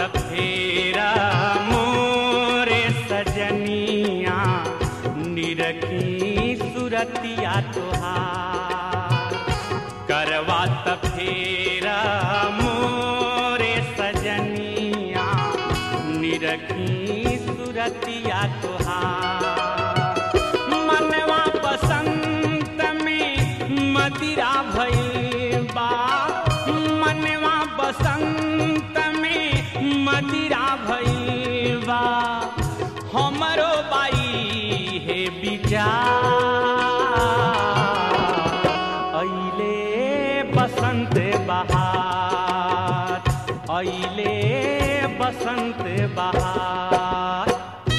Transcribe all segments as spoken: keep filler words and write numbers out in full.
फेरा मोरे सजनिया निरखी सुरतिया तोहार। करवा फेरा मोरे सजनिया निरखी सुरतिया तोहार। मनवा बसंत में मदिरा भइल बा, मनवा बसंत में मदिरा भइल बा। हमरो बाई हे विचार अइले बसंत बहार, अइले बसंत बहार।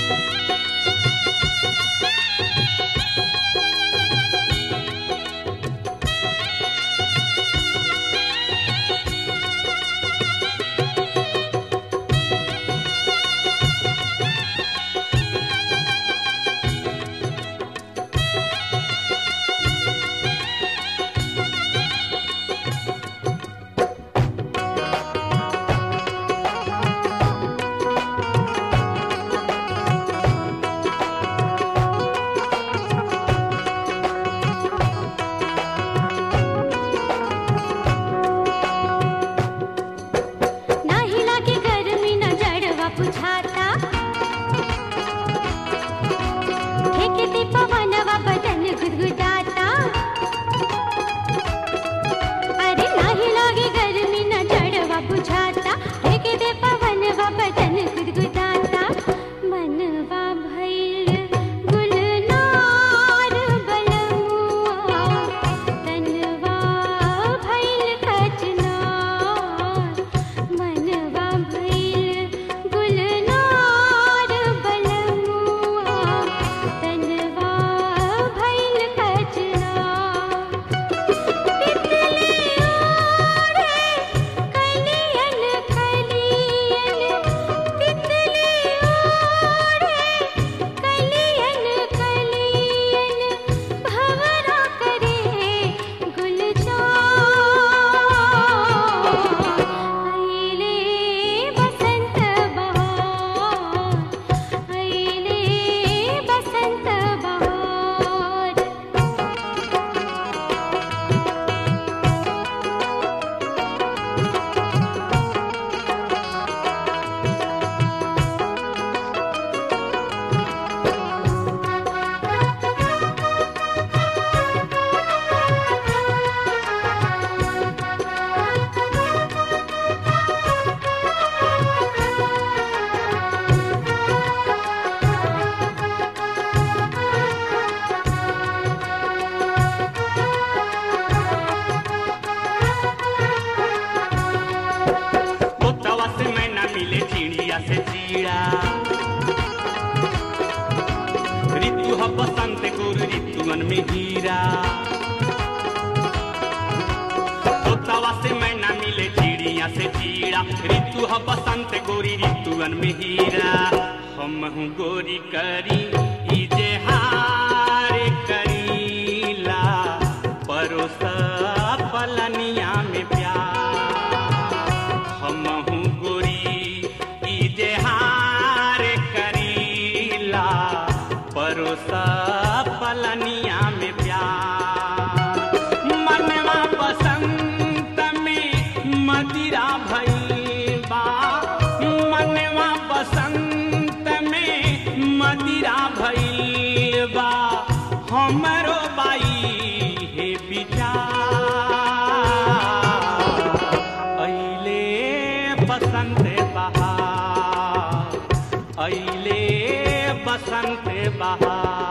ऋतु ह बसंत गुरु ऋतुअन में हीरा। तोतावा से मैना मिले चिड़िया से चीड़ा। ऋतु ह बसंत गोरी ऋतुअन में हीरा। हम हूँ गोरी करी इजहार करीला परोसा पलनिया में प्यार। हम हूँ गोरी इजहार करीला परोसा पलनिया में प्यार। मनवा बसंत में मदिरा भइल बा, मनवा बसंत में मदिरा भइल बा। हमरो बाई हे विचार अइले बसंत बहार, अइले बसंत बहार।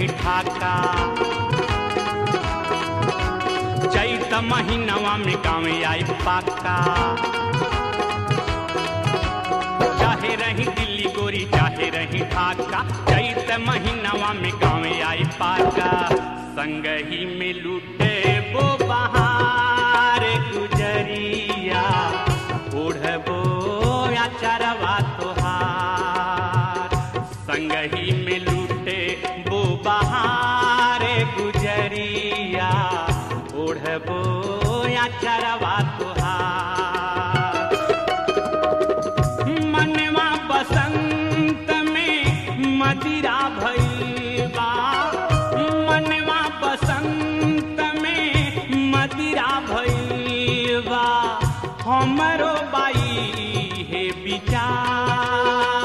रही ठाका। चैत महीनवा में गाँव आई पाका। चाहे रही दिल्ली गोरी चाहे रही ढाका, चैत महीनवा में गाँव आई पाका। संगही में लूटे वो बहार गुजरिया, ओढ़बो अचरवा तोहार। संगही में लूटे वो बहार गुजरिया, ओढ़बो अचरवा तोहार। मनवा बसंत में मदिरा भइबा, मनवा बसंत में मदिरा भइबा। हमरो बाई हे विचार,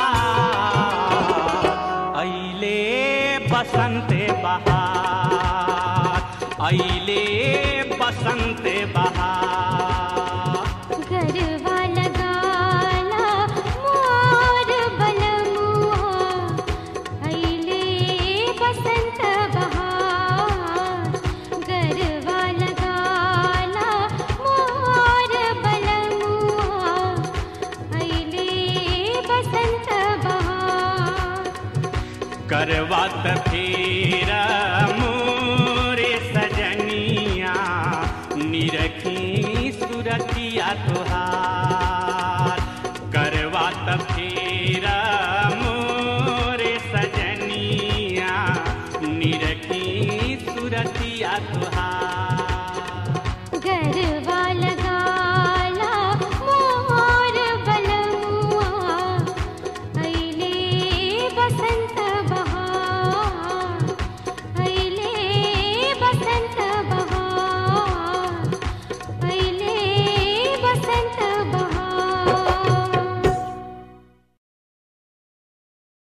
अइले बसंते बहार, अइले बसंते बहार। गरबा लगाला मोर बलमुआ, अइले बसंत बहार। गरबा लगाला मोर बलमुआ, अइले बसंत बहार। करवा त फेर मुँह